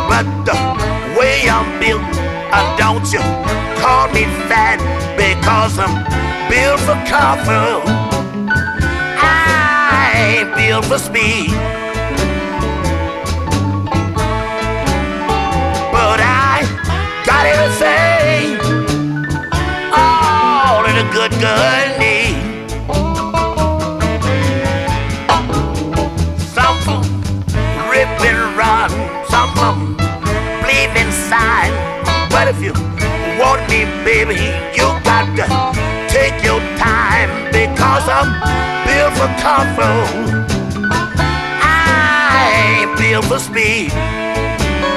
But the way I'm built, don't you call me fat, because I'm built for comfort. I ain't built for speed. But I got everything all that a good girl needs. Some of 'em rip and run, some of 'em bleed inside. But if you want me, baby, you got to take your time, because I'm built for comfort. I ain't built for speed.